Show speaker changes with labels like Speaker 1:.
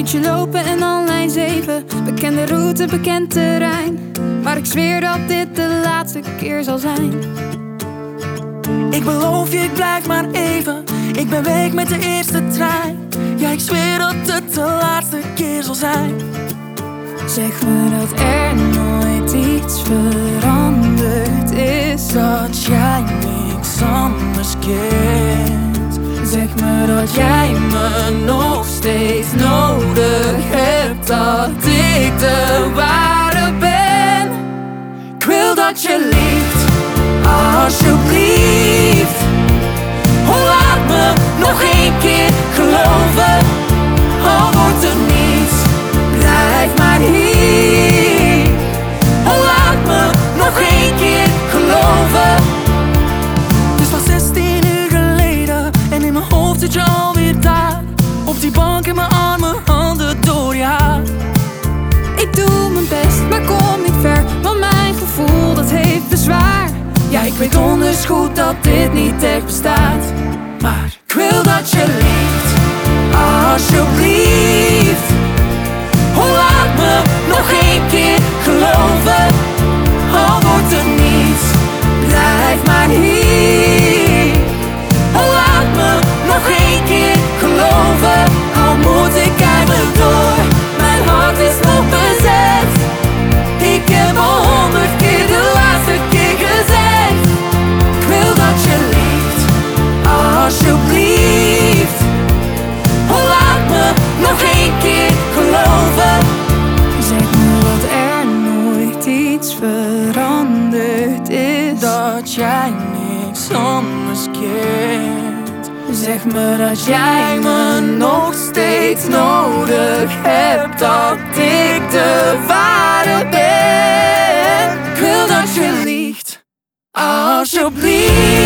Speaker 1: uurtje lopen en dan lijn 7. Bekende route, bekend terrein. Maar ik zweer dat dit de laatste keer zal zijn.
Speaker 2: Ik beloof je, ik blijf maar even. Ik ben weg met de eerste trein. Ja, ik zweer dat het de laatste keer zal zijn.
Speaker 1: Zeg me dat er nooit iets veranderd is.
Speaker 2: Dat jij niks anders kent.
Speaker 1: Zeg me dat jij me nog steeds nodig hebt. Dat ik de ware ben.
Speaker 2: Ik wil dat je liegt, alsjeblieft. Oh, laat me nog één keer geloven. Al wordt er niets, blijf maar hier. Oh, laat me nog één keer geloven. Het is pas 16 uur geleden en in mijn hoofd zit je alweer daar. Op die bank in mijn armen, handen door je haar.
Speaker 1: Ik doe mijn best, maar kom niet ver. Want mijn gevoel, dat heeft bezwaar.
Speaker 2: Ja, ik weet donders goed dat dit niet echt bestaat. Maar ik wil dat je liegt, alsjeblieft. Oh, laat me nog één keer geloven. Al wordt er niets, blijf maar hier. Oh, laat me nog één keer geloven. Al moet ik eindelijk door, mijn hart is nog bezet. Ik heb al 100 keer de laatste keer gezegd. Ik wil dat je liegt, alsjeblieft. Oh, laat me nog één keer geloven.
Speaker 1: Zeg me dat er nooit iets veranderd is.
Speaker 2: Dat jij niks anders kent.
Speaker 1: Zeg me dat jij me nog steeds nodig hebt. Dat ik de ware ben.
Speaker 2: Ik wil dat je liegt, alsjeblieft.